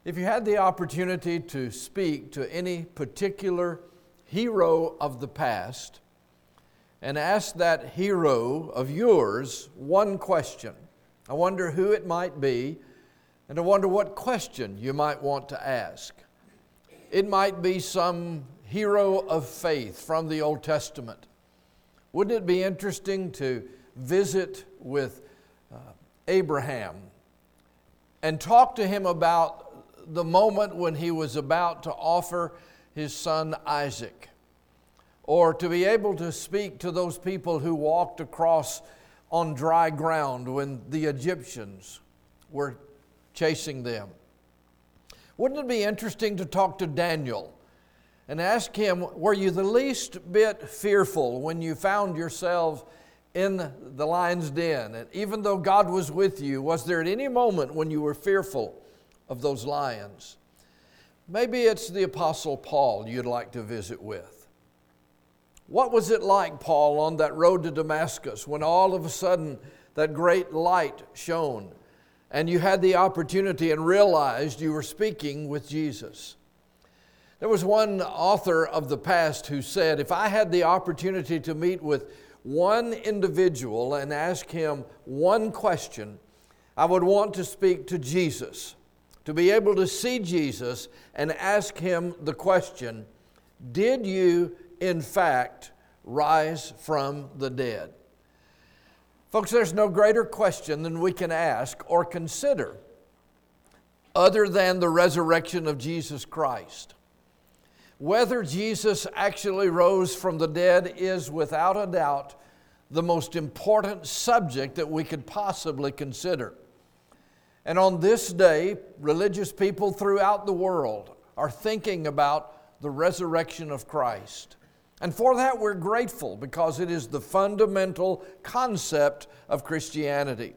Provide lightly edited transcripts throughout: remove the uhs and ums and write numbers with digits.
If you had the opportunity to speak to any particular hero of the past and ask that hero of yours one question, I wonder who it might be, and I wonder what question you might want to ask. It might be some hero of faith from the Old Testament. Wouldn't it be interesting to visit with Abraham and talk to him about the moment when he was about to offer his son Isaac? Or to be able to speak to those people who walked across on dry ground when the Egyptians were chasing them? Wouldn't it be interesting to talk to Daniel and ask him, were you the least bit fearful when you found yourself in the lion's den? And even though God was with you, was there at any moment when you were fearful of those lions? Maybe it's the Apostle Paul you'd like to visit with. What was it like, Paul, on that road to Damascus when all of a sudden that great light shone and you had the opportunity and realized you were speaking with Jesus? There was one author of the past who said, if I had the opportunity to meet with one individual and ask him one question, I would want to speak to Jesus, to be able to see Jesus and ask him the question, did you in fact rise from the dead? Folks, there's no greater question than we can ask or consider other than the resurrection of Jesus Christ. Whether Jesus actually rose from the dead is without a doubt the most important subject that we could possibly consider. And on this day, religious people throughout the world are thinking about the resurrection of Christ. And for that we're grateful, because it is the fundamental concept of Christianity.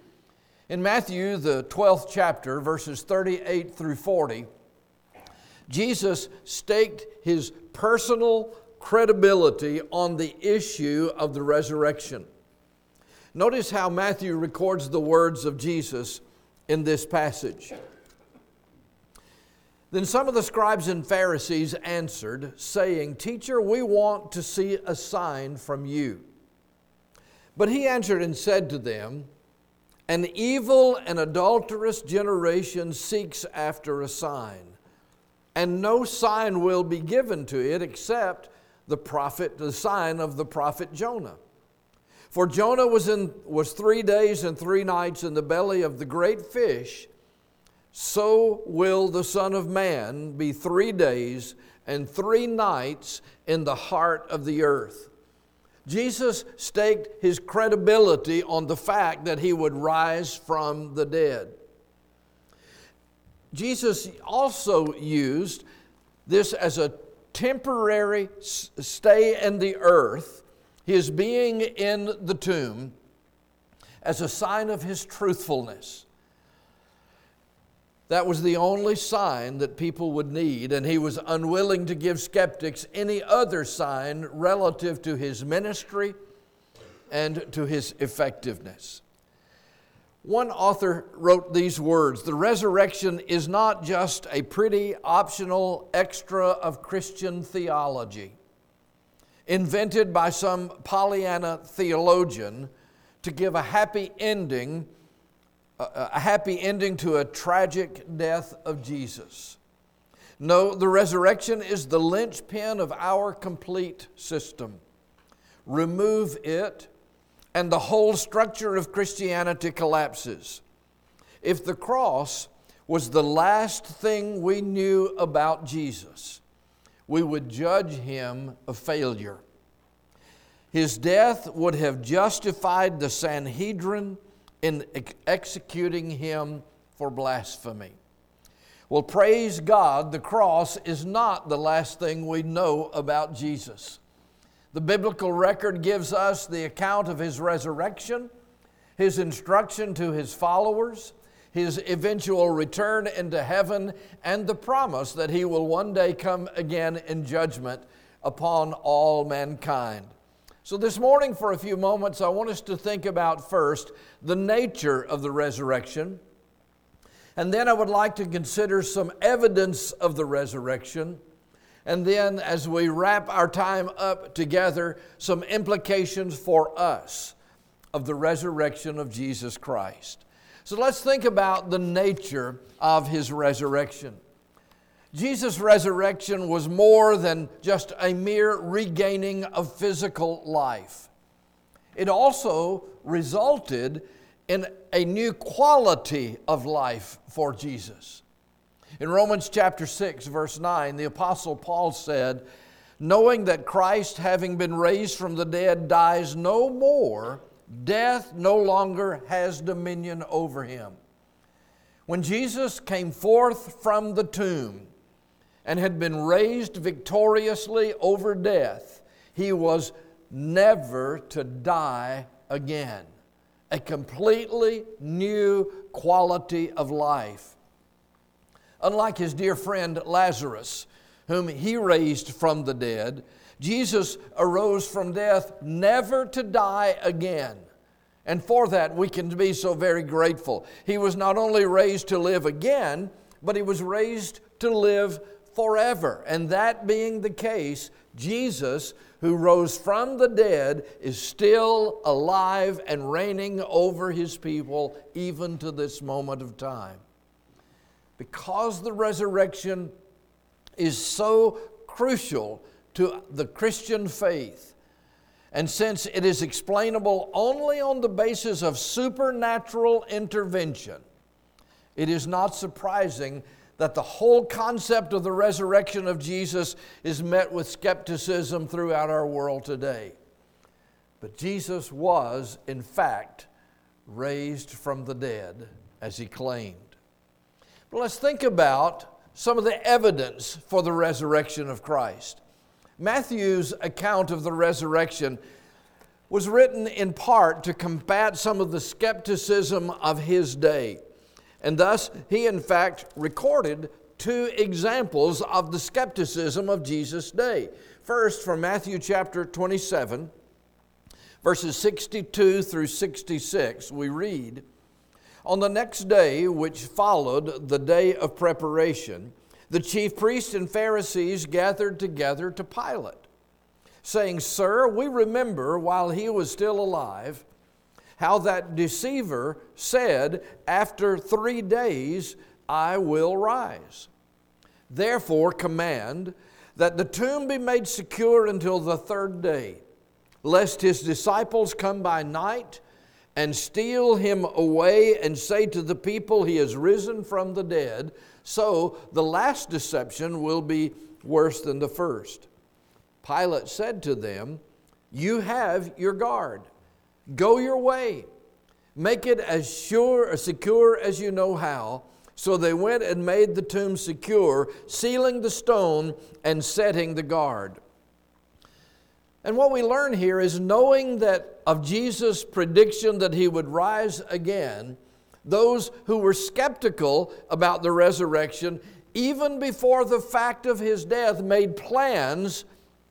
In Matthew, the 12th chapter, verses 38 through 40, Jesus staked his personal credibility on the issue of the resurrection. Notice how Matthew records the words of Jesus in this passage. Then some of the scribes and Pharisees answered, saying, Teacher, we want to see a sign from you. But he answered and said to them, An evil and adulterous generation seeks after a sign, and no sign will be given to it except the sign of the prophet Jonah. For Jonah was 3 days and 3 nights in the belly of the great fish, so will the Son of Man be 3 days and 3 nights in the heart of the earth. Jesus staked his credibility on the fact that he would rise from the dead. Jesus also used this as a temporary stay in the earth, his being in the tomb, as a sign of his truthfulness. That was the only sign that people would need, and he was unwilling to give skeptics any other sign relative to his ministry and to his effectiveness. One author wrote these words, the resurrection is not just a pretty optional extra of Christian theology, invented by some Pollyanna theologian to give a happy ending to a tragic death of Jesus. No, the resurrection is the linchpin of our complete system. Remove it, and the whole structure of Christianity collapses. If the cross was the last thing we knew about Jesus, we would judge him a failure. His death would have justified the Sanhedrin in executing him for blasphemy. Well, praise God, the cross is not the last thing we know about Jesus. The biblical record gives us the account of his resurrection, his instruction to his followers, his eventual return into heaven, and the promise that he will one day come again in judgment upon all mankind. So this morning, for a few moments, I want us to think about first the nature of the resurrection, And then I would like to consider some evidence of the resurrection. And then as we wrap our time up together, some implications for us of the resurrection of Jesus Christ. So let's think about the nature of His resurrection. Jesus' resurrection was more than just a mere regaining of physical life. It also resulted in a new quality of life for Jesus. In Romans chapter 6, verse 9, the Apostle Paul said, "Knowing that Christ, having been raised from the dead, dies no more, death no longer has dominion over Him." When Jesus came forth from the tomb and had been raised victoriously over death, He was never to die again. A completely new quality of life. Unlike His dear friend Lazarus, whom He raised from the dead, Jesus arose from death never to die again. And for that we can be so very grateful. He was not only raised to live again, but He was raised to live forever. And that being the case, Jesus, who rose from the dead, is still alive and reigning over His people even to this moment of time. Because the resurrection is so crucial to the Christian faith, and since it is explainable only on the basis of supernatural intervention, it is not surprising that the whole concept of the resurrection of Jesus is met with skepticism throughout our world today. But Jesus was, in fact, raised from the dead, as He claimed. But let's think about some of the evidence for the resurrection of Christ. Matthew's account of the resurrection was written in part to combat some of the skepticism of his day. And thus, he in fact recorded two examples of the skepticism of Jesus' day. First, from Matthew chapter 27, verses 62 through 66, we read, "On the next day, which followed the day of preparation, the chief priests and Pharisees gathered together to Pilate, saying, 'Sir, we remember while he was still alive, how that deceiver said, after 3 days I will rise. Therefore command that the tomb be made secure until the 3rd day, lest his disciples come by night and steal him away and say to the people, he has risen from the dead. So the last deception will be worse than the first.' Pilate said to them, 'You have your guard. Go your way. Make it as secure as you know how.' So they went and made the tomb secure, sealing the stone and setting the guard." And what we learn here is, knowing that of Jesus' prediction that he would rise again, those who were skeptical about the resurrection, even before the fact of his death, made plans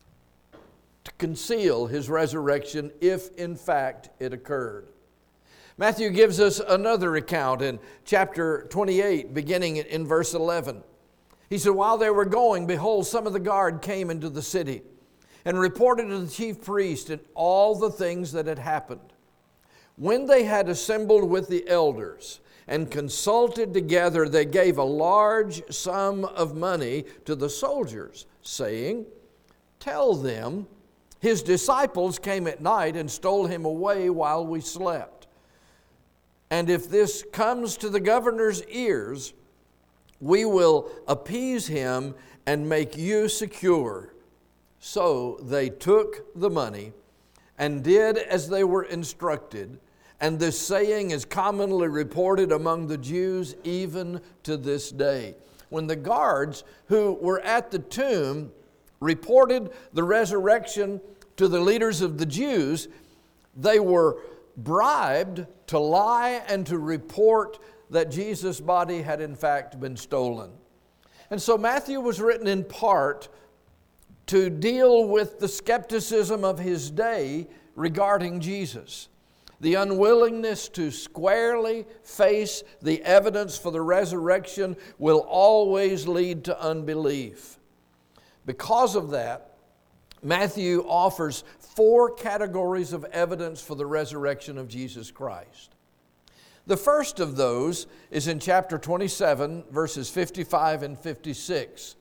to conceal his resurrection if in fact it occurred. Matthew gives us another account in chapter 28, beginning in verse 11. He said, "While they were going, behold, some of the guard came into the city and reported to the chief priest and all the things that had happened. When they had assembled with the elders and consulted together, they gave a large sum of money to the soldiers, saying, 'Tell them, his disciples came at night and stole him away while we slept. And if this comes to the governor's ears, we will appease him and make you secure.' So they took the money and did as they were instructed. And this saying is commonly reported among the Jews even to this day." When the guards who were at the tomb reported the resurrection to the leaders of the Jews, they were bribed to lie and to report that Jesus' body had in fact been stolen. And so Matthew was written in part to deal with the skepticism of his day regarding Jesus. The unwillingness to squarely face the evidence for the resurrection will always lead to unbelief. Because of that, Matthew offers 4 categories of evidence for the resurrection of Jesus Christ. The first of those is in chapter 27, verses 55 and 56.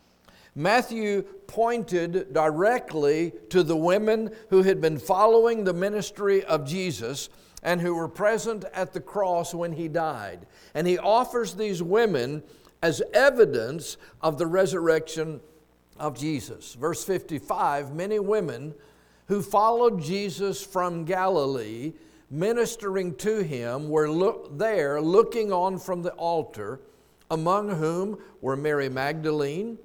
Matthew pointed directly to the women who had been following the ministry of Jesus and who were present at the cross when he died. And he offers these women as evidence of the resurrection of Jesus. Verse 55, many women who followed Jesus from Galilee, ministering to him, were there looking on from the altar, among whom were Mary Magdalene,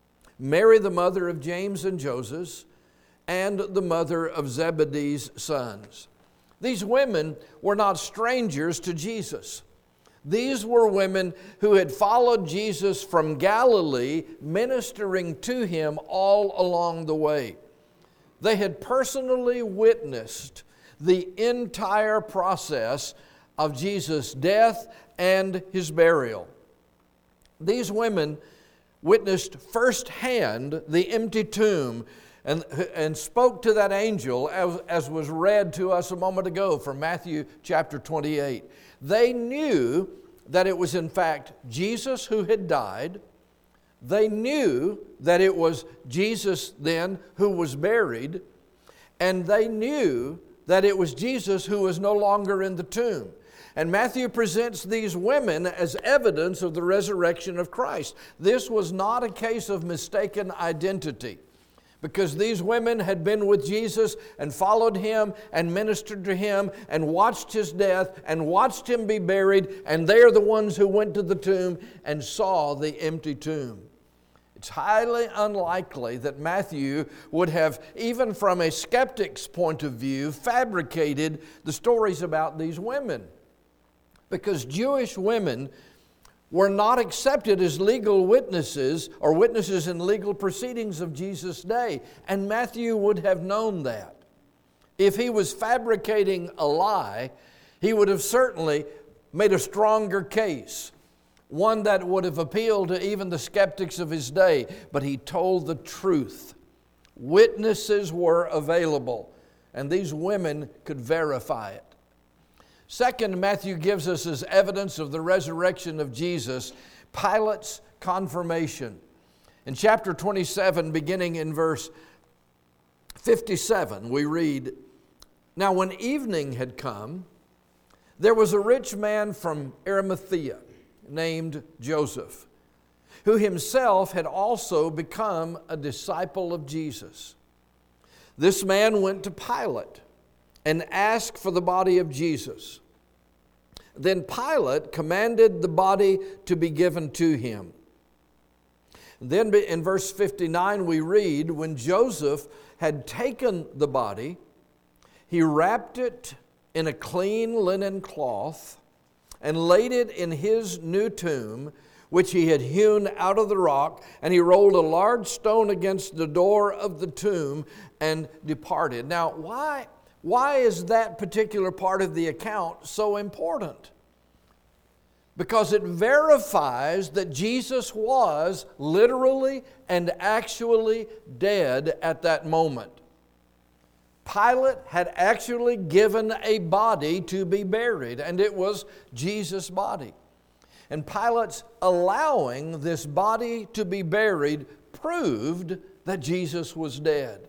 Mary the mother of James and Joseph, and the mother of Zebedee's sons. These women were not strangers to Jesus. These were women who had followed Jesus from Galilee, ministering to him all along the way. They had personally witnessed the entire process of Jesus' death and his burial. These women witnessed firsthand the empty tomb and spoke to that angel as was read to us a moment ago from Matthew chapter 28. They knew that it was in fact Jesus who had died. They knew that it was Jesus then who was buried. And they knew that it was Jesus who was no longer in the tomb. And Matthew presents these women as evidence of the resurrection of Christ. This was not a case of mistaken identity, because these women had been with Jesus and followed him and ministered to him and watched his death and watched him be buried, and they are the ones who went to the tomb and saw the empty tomb. It's highly unlikely that Matthew would have, even from a skeptic's point of view, fabricated the stories about these women, because Jewish women were not accepted as legal witnesses or witnesses in legal proceedings of Jesus' day. And Matthew would have known that. If he was fabricating a lie, he would have certainly made a stronger case, one that would have appealed to even the skeptics of his day. But he told the truth. Witnesses were available, and these women could verify it. Second, Matthew gives us as evidence of the resurrection of Jesus, Pilate's confirmation. In chapter 27, beginning in verse 57, we read, "Now when evening had come, there was a rich man from Arimathea named Joseph, who himself had also become a disciple of Jesus. This man went to Pilate and asked for the body of Jesus. Then Pilate commanded the body to be given to him." Then in verse 59 we read, "When Joseph had taken the body, he wrapped it in a clean linen cloth and laid it in his new tomb, which he had hewn out of the rock, and he rolled a large stone against the door of the tomb and departed." Now, why is that particular part of the account so important? Because it verifies that Jesus was literally and actually dead at that moment. Pilate had actually given a body to be buried, and it was Jesus' body. And Pilate's allowing this body to be buried proved that Jesus was dead.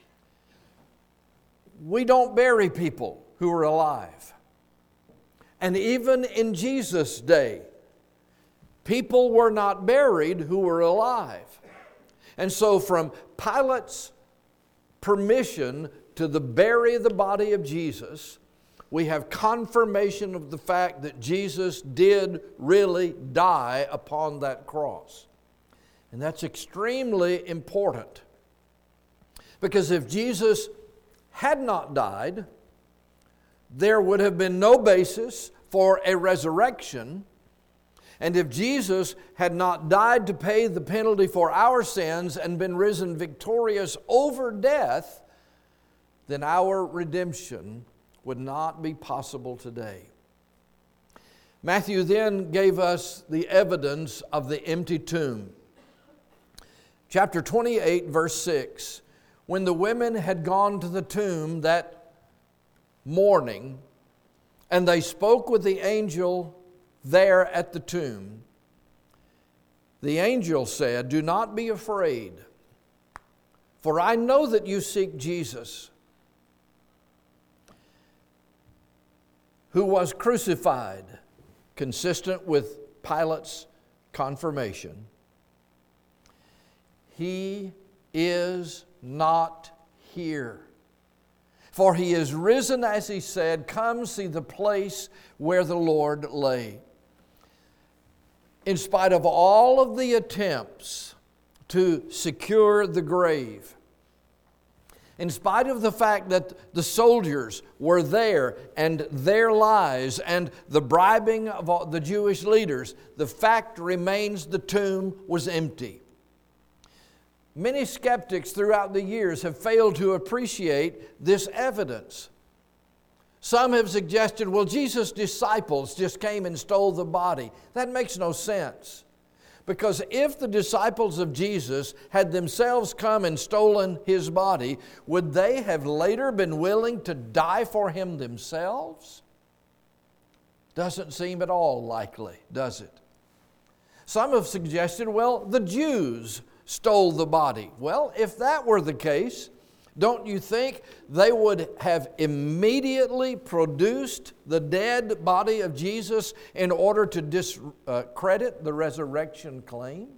We don't bury people who are alive. And even in Jesus' day, people were not buried who were alive. And so from Pilate's permission to bury the body of Jesus, we have confirmation of the fact that Jesus did really die upon that cross. And that's extremely important. Because if Jesus had not died, there would have been no basis for a resurrection. And if Jesus had not died to pay the penalty for our sins and been risen victorious over death, then our redemption would not be possible today. Matthew then gave us the evidence of the empty tomb. Chapter 28, verse 6. When the women had gone to the tomb that morning, and they spoke with the angel there at the tomb, the angel said, "Do not be afraid, for I know that you seek Jesus, who was crucified," consistent with Pilate's confirmation. "He is not here. For he is risen, as he said. Come see the place where the Lord lay." In spite of all of the attempts to secure the grave, in spite of the fact that the soldiers were there and their lies and the bribing of all the Jewish leaders, the fact remains the tomb was empty. Many skeptics throughout the years have failed to appreciate this evidence. Some have suggested, well, Jesus' disciples just came and stole the body. That makes no sense. Because if the disciples of Jesus had themselves come and stolen his body, would they have later been willing to die for him themselves? Doesn't seem at all likely, does it? Some have suggested, well, the Jews stole the body. Well, if that were the case, don't you think they would have immediately produced the dead body of Jesus in order to discredit the resurrection claim?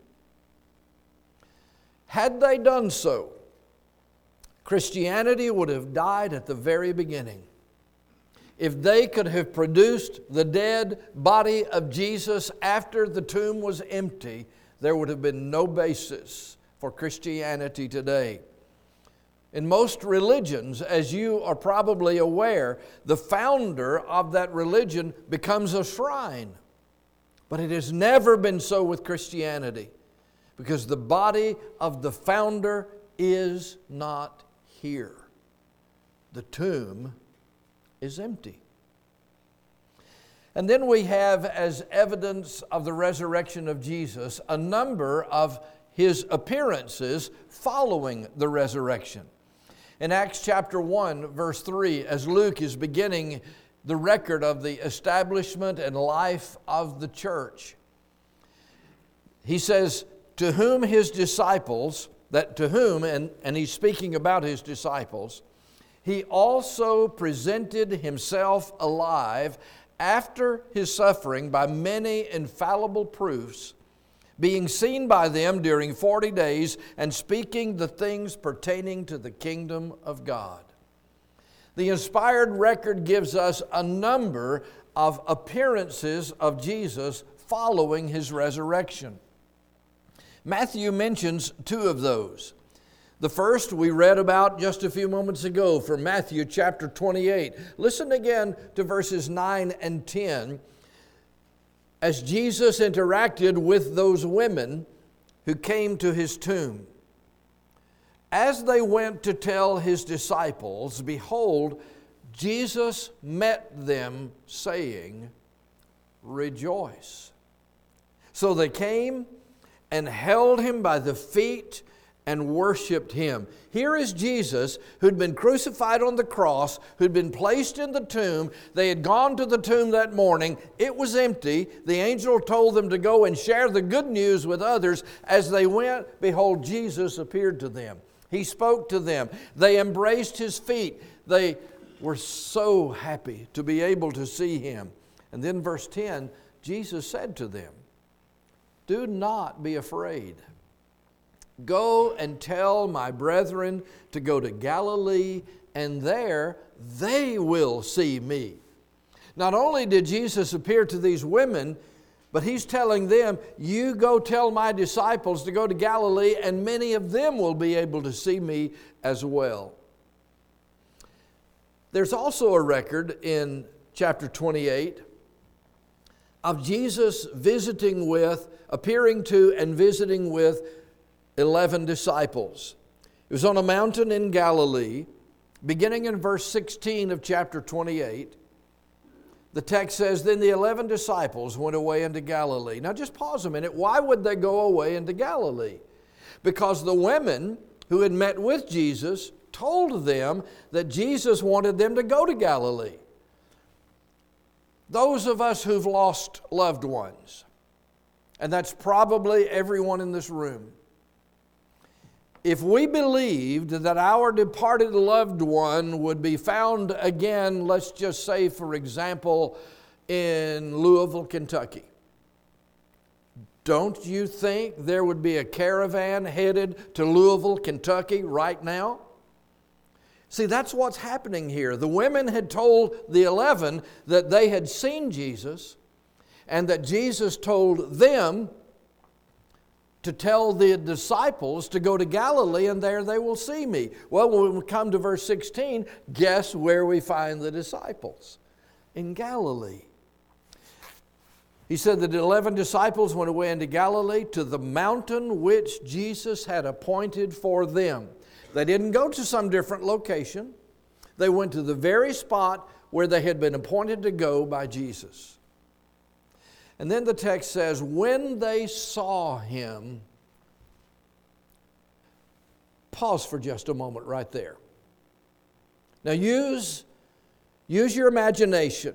Had they done so, Christianity would have died at the very beginning. If they could have produced the dead body of Jesus after the tomb was empty, there would have been no basis for Christianity today. In most religions, as you are probably aware, the founder of that religion becomes a shrine. But it has never been so with Christianity, because the body of the founder is not here. The tomb is empty. And then we have, as evidence of the resurrection of Jesus, a number of his appearances following the resurrection. In Acts chapter 1, verse 3, as Luke is beginning the record of the establishment and life of the church, he says, to whom his disciples, and he's speaking about his disciples, he also presented himself alive after his suffering by many infallible proofs, being seen by them during 40 days and speaking the things pertaining to the kingdom of God. The inspired record gives us a number of appearances of Jesus following his resurrection. Matthew mentions two of those. The first we read about just a few moments ago from Matthew chapter 28. Listen again to verses 9 and 10 as Jesus interacted with those women who came to his tomb. As they went to tell his disciples, behold, Jesus met them, saying, "Rejoice." So they came and held him by the feet and worshiped him. Here is Jesus, who'd been crucified on the cross, who'd been placed in the tomb. They had gone to the tomb that morning. It was empty. The angel told them to go and share the good news with others. As they went, behold, Jesus appeared to them. He spoke to them. They embraced his feet. They were so happy to be able to see him. And then verse 10, Jesus said to them, "Do not be afraid. Go and tell my brethren to go to Galilee, and there they will see me." Not only did Jesus appear to these women, but he's telling them, you go tell my disciples to go to Galilee, and many of them will be able to see me as well. There's also a record in chapter 28 of Jesus appearing to and visiting with 11 disciples. It was on a mountain in Galilee, Beginning in verse 16 of chapter 28, the text says, "Then the 11 disciples went away into Galilee." Now just pause a minute. Why would they go away into Galilee? Because the women who had met with Jesus told them that Jesus wanted them to go to Galilee. Those of us who've lost loved ones, and that's probably everyone in this room, if we believed that our departed loved one would be found again, let's just say, for example, in Louisville, Kentucky, don't you think there would be a caravan headed to Louisville, Kentucky right now? See, that's what's happening here. The women had told the 11 that they had seen Jesus, and that Jesus told them to tell the disciples to go to Galilee, and there they will see me. Well, when we come to verse 16, guess where we find the disciples? In Galilee. He said that the 11 disciples went away into Galilee to the mountain which Jesus had appointed for them. They didn't go to some different location. They went to the very spot where they had been appointed to go by Jesus. And then the text says, when they saw him, pause for just a moment right there. Now use your imagination.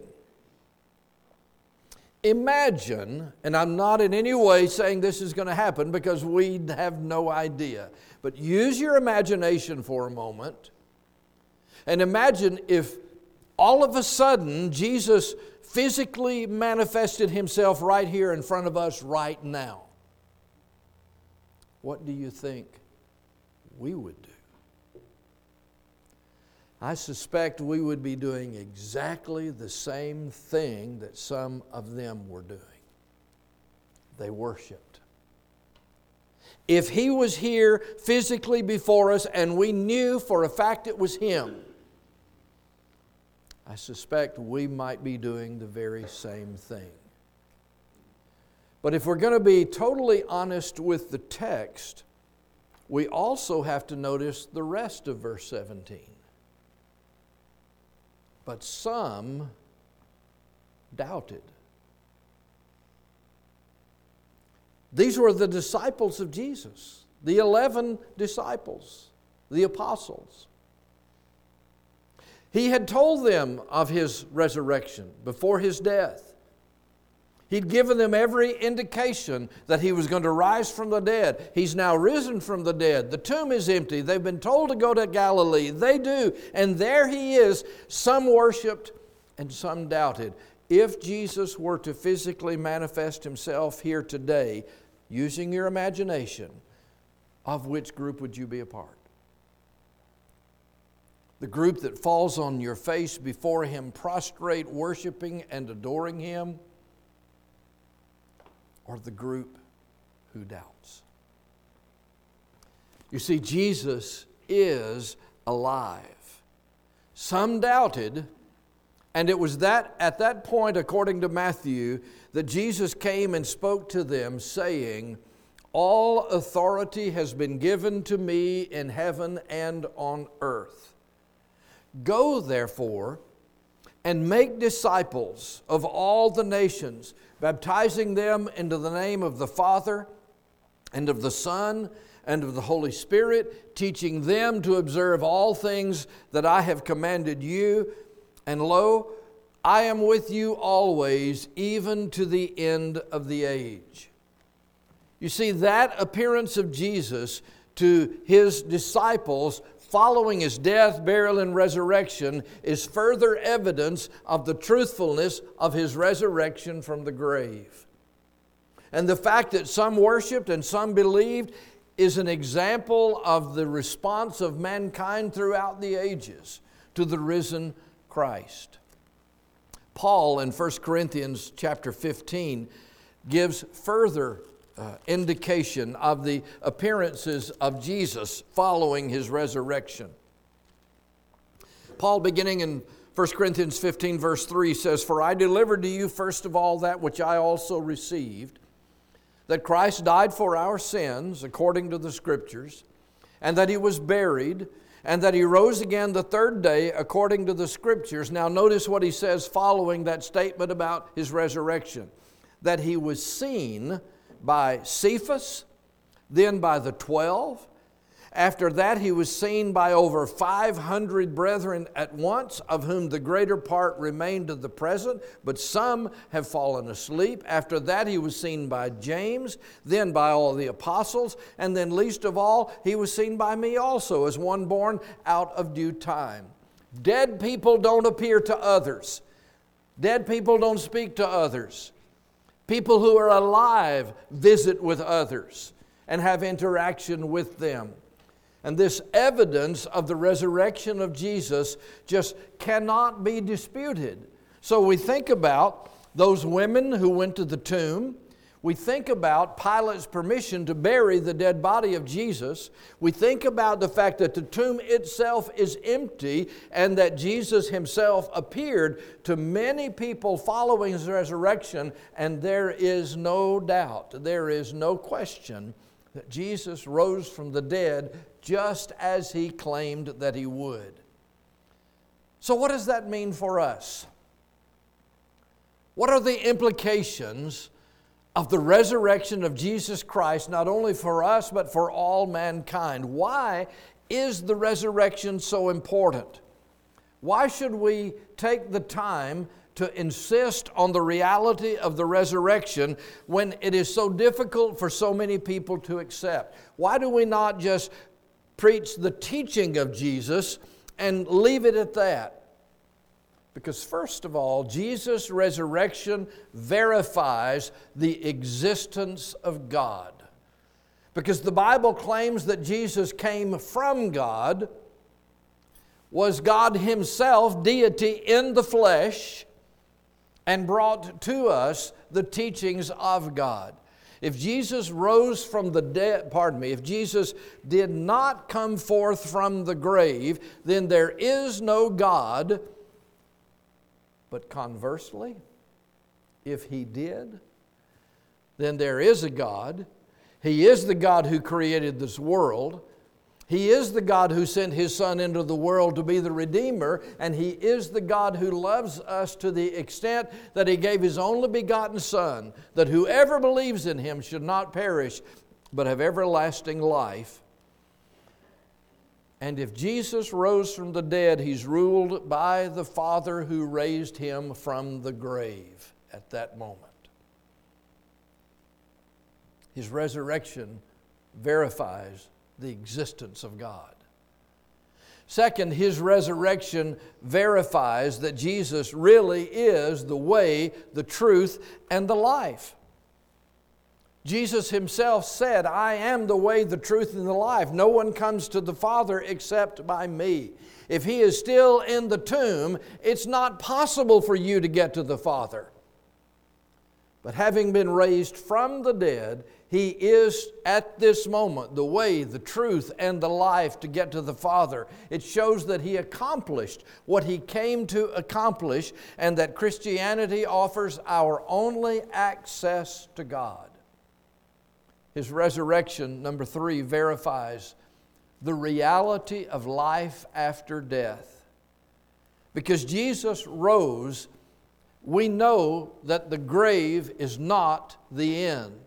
Imagine, and I'm not in any way saying this is going to happen because we have no idea, but use your imagination for a moment and imagine if all of a sudden Jesus physically manifested himself right here in front of us right now. What do you think we would do? I suspect we would be doing exactly the same thing that some of them were doing. They worshiped. If he was here physically before us and we knew for a fact it was him, I suspect we might be doing the very same thing. But if we're going to be totally honest with the text, we also have to notice the rest of verse 17. But some doubted. These were the disciples of Jesus, the 11 disciples, the apostles. He had told them of his resurrection before his death. He'd given them every indication that he was going to rise from the dead. He's now risen from the dead. The tomb is empty. They've been told to go to Galilee. They do. And there he is. Some worshiped and some doubted. If Jesus were to physically manifest himself here today, using your imagination, of which group would you be a part? The group that falls on your face before him, prostrate, worshiping and adoring him? Or the group who doubts? You see, Jesus is alive. Some doubted, and it was at that point, according to Matthew, that Jesus came and spoke to them, saying, "All authority has been given to me in heaven and on earth. Go, therefore, and make disciples of all the nations, baptizing them into the name of the Father and of the Son and of the Holy Spirit, teaching them to observe all things that I have commanded you. And lo, I am with you always, even to the end of the age." You see, that appearance of Jesus to his disciples following his death, burial, and resurrection is further evidence of the truthfulness of his resurrection from the grave. And the fact that some worshiped and some believed is an example of the response of mankind throughout the ages to the risen Christ. Paul in 1 Corinthians chapter 15 gives further indication of the appearances of Jesus following his resurrection. Paul, beginning in 1 Corinthians 15 verse 3, says, "For I delivered to you first of all that which I also received, that Christ died for our sins according to the Scriptures, and that he was buried, and that he rose again the third day according to the Scriptures. Now notice what he says following that statement about his resurrection. That he was seen by Cephas, then by the 12. After that, he was seen by over 500 brethren at once, of whom the greater part remain to the present, but some have fallen asleep. After that, he was seen by James, then by all the apostles, and then least of all, he was seen by me also, as one born out of due time. Dead people don't appear to others. Dead people don't speak to others. People who are alive visit with others and have interaction with them. And this evidence of the resurrection of Jesus just cannot be disputed. So we think about those women who went to the tomb. We think about Pilate's permission to bury the dead body of Jesus. We think about the fact that the tomb itself is empty and that Jesus himself appeared to many people following his resurrection. And there is no doubt, there is no question that Jesus rose from the dead just as he claimed that he would. So what does that mean for us? What are the implications of the resurrection of Jesus Christ, not only for us, but for all mankind? Why is the resurrection so important? Why should we take the time to insist on the reality of the resurrection when it is so difficult for so many people to accept? Why do we not just preach the teaching of Jesus and leave it at that? Because first of all, Jesus' resurrection verifies the existence of God. Because the Bible claims that Jesus came from God, was God himself, deity in the flesh, and brought to us the teachings of God. If Jesus rose from the dead, if Jesus did not come forth from the grave, then there is no God. But conversely, if he did, then there is a God. He is the God who created this world. He is the God who sent his Son into the world to be the Redeemer, and he is the God who loves us to the extent that he gave his only begotten Son, that whoever believes in him should not perish, but have everlasting life. And if Jesus rose from the dead, he's ruled by the Father who raised him from the grave at that moment. His resurrection verifies the existence of God. Second, his resurrection verifies that Jesus really is the way, the truth, and the life. Jesus himself said, "I am the way, the truth, and the life. No one comes to the Father except by me." If he is still in the tomb, it's not possible for you to get to the Father. But having been raised from the dead, he is at this moment the way, the truth, and the life to get to the Father. It shows that he accomplished what he came to accomplish, and that Christianity offers our only access to God. His resurrection, number 3, verifies the reality of life after death. Because Jesus rose, we know that the grave is not the end.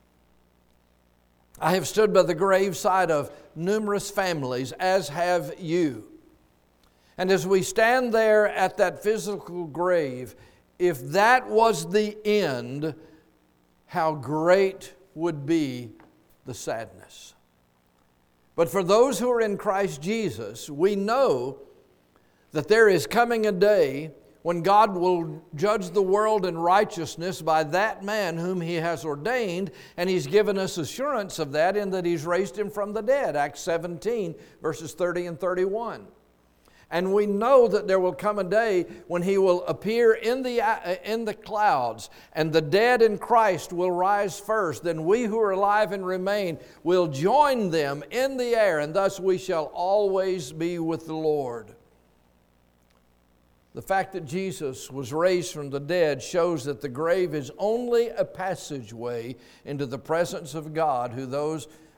I have stood by the graveside of numerous families, as have you. And as we stand there at that physical grave, if that was the end, how great would be the sadness. But for those who are in Christ Jesus, we know that there is coming a day when God will judge the world in righteousness by that man whom he has ordained, and he's given us assurance of that in that he's raised him from the dead, Acts 17, verses 30 and 31. And we know that there will come a day when he will appear in the clouds, and the dead in Christ will rise first. Then we who are alive and remain will join them in the air, and thus we shall always be with the Lord. The fact that Jesus was raised from the dead shows that the grave is only a passageway into the presence of God, who those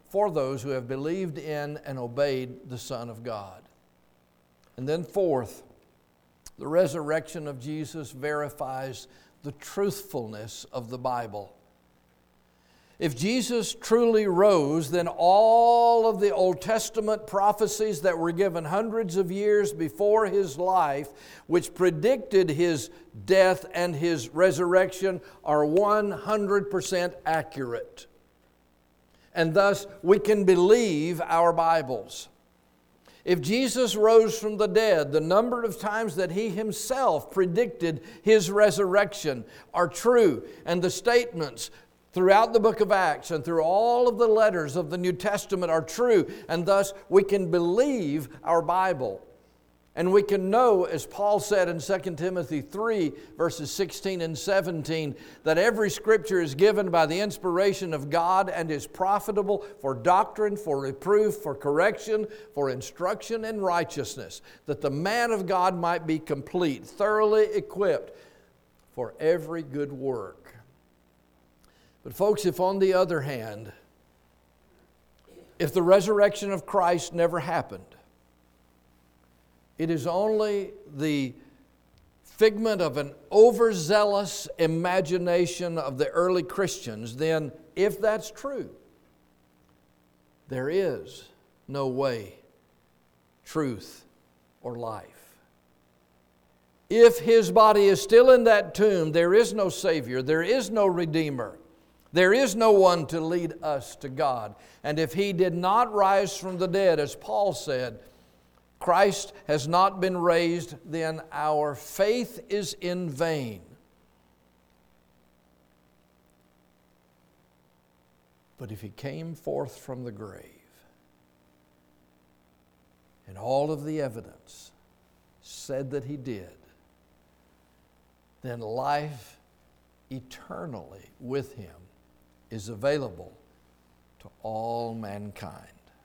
for those who have believed in and obeyed the Son of God. And then fourth, the resurrection of Jesus verifies the truthfulness of the Bible. If Jesus truly rose, then all of the Old Testament prophecies that were given hundreds of years before His life, which predicted His death and His resurrection, are 100% accurate. And thus, we can believe our Bibles. If Jesus rose from the dead, the number of times that He Himself predicted His resurrection are true, and the statements throughout the book of Acts and through all of the letters of the New Testament are true, and thus we can believe our Bible. And we can know, as Paul said in 2 Timothy 3, verses 16 and 17, that every Scripture is given by the inspiration of God and is profitable for doctrine, for reproof, for correction, for instruction in righteousness, that the man of God might be complete, thoroughly equipped for every good work. But folks, if on the other hand, if the resurrection of Christ never happened, it is only the figment of an overzealous imagination of the early Christians, then if that's true, there is no way, truth, or life. If His body is still in that tomb, there is no Savior, there is no Redeemer. There is no one to lead us to God. And if He did not rise from the dead, as Paul said, Christ has not been raised, then our faith is in vain. But if He came forth from the grave, and all of the evidence said that He did, then life eternally with Him is available to all mankind.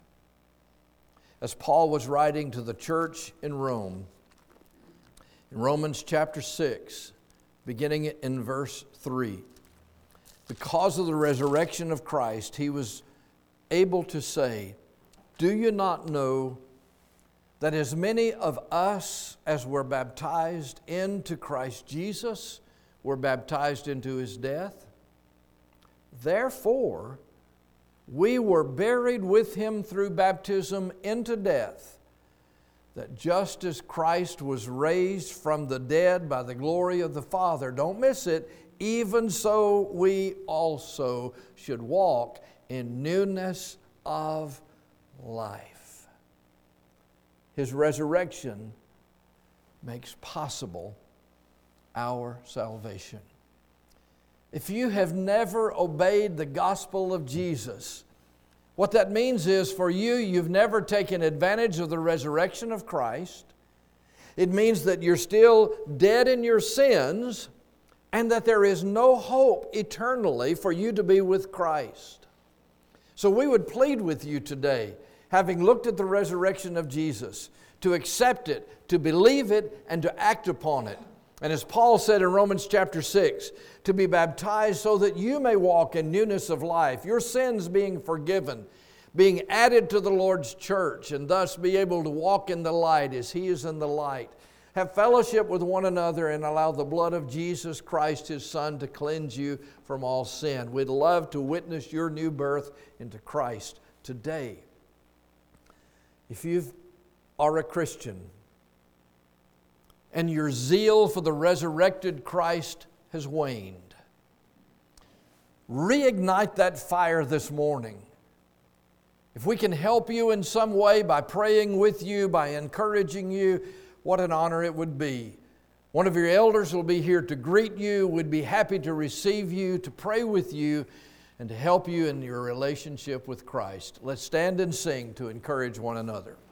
As Paul was writing to the church in Rome, in Romans chapter 6, beginning in verse 3, because of the resurrection of Christ, he was able to say, "Do you not know that as many of us as were baptized into Christ Jesus were baptized into His death? Therefore, we were buried with Him through baptism into death, that just as Christ was raised from the dead by the glory of the Father," don't miss it, "even so we also should walk in newness of life." His resurrection makes possible our salvation. If you have never obeyed the gospel of Jesus, what that means is for you, you've never taken advantage of the resurrection of Christ. It means that you're still dead in your sins and that there is no hope eternally for you to be with Christ. So we would plead with you today, having looked at the resurrection of Jesus, to accept it, to believe it, and to act upon it. And as Paul said in Romans chapter 6, to be baptized so that you may walk in newness of life, your sins being forgiven, being added to the Lord's church, and thus be able to walk in the light as He is in the light. Have fellowship with one another and allow the blood of Jesus Christ, His Son, to cleanse you from all sin. We'd love to witness your new birth into Christ today. If you are a Christian, and your zeal for the resurrected Christ has waned, reignite that fire this morning. If we can help you in some way by praying with you, by encouraging you, what an honor it would be. One of your elders will be here to greet you, would be happy to receive you, to pray with you, and to help you in your relationship with Christ. Let's stand and sing to encourage one another.